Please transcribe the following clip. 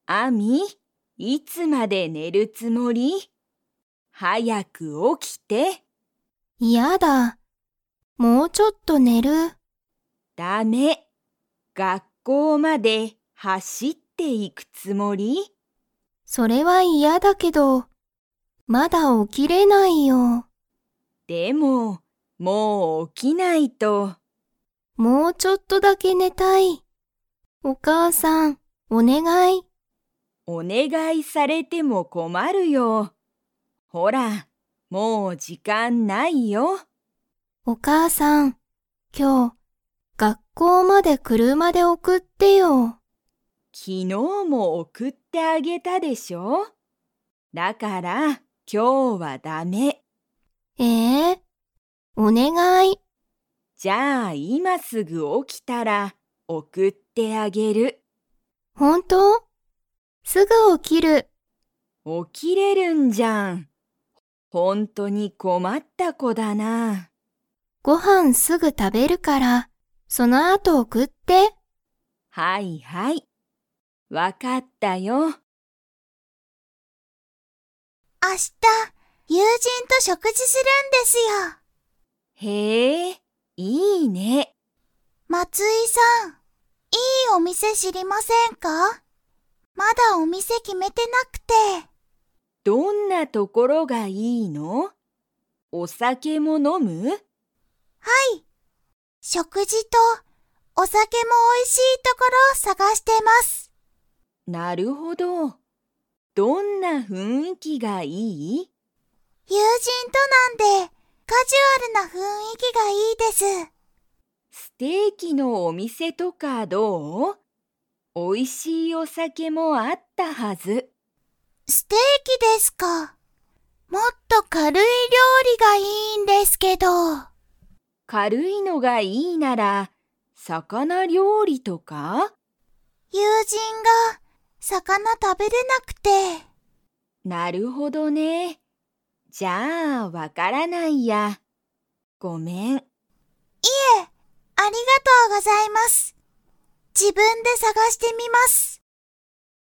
アミ、いつまで寝るつもり？早く起きて。 やだ。もうちょっと寝る。 ダメ。学校まで走っていくつもり？ それは嫌だけど、まだ起きれないよ。 でも、もう起きないと。 もうちょっとだけ寝たい。お母さん、お願い。 お願いされても困るよ。ほら、もう時間ないよ。 お母さん、今日、学校まで車で送ってよ。 昨日も送ってあげたでしょ。だから今日はダメ。 お願い。 じゃあ今すぐ起きたら送ってあげる。 本当？すぐ起きる。 起きれるんじゃん。ほんとに困った子だな。 ご飯すぐ食べるから、その後送って。 はいはい。わかったよ。 明日、友人と食事するんですよ。 へえ、いいね。 松井さん、いいお店知りませんか？まだお店決めてなくて。 どんなところがいいの？お酒も飲む？ はい。食事とお酒も美味しいところを探してます。 なるほど。どんな雰囲気がいい？ 友人となんで、カジュアルな雰囲気がいいです。 ステーキのお店とかどう？おいしいお酒もあったはず。 ステーキですか。もっと軽い料理がいいんですけど。 軽いのがいいなら、魚料理とか？ 友人が魚食べれなくて。 なるほどね。じゃあ、わからないや。ごめん。 ありがとうございます。自分で探してみます。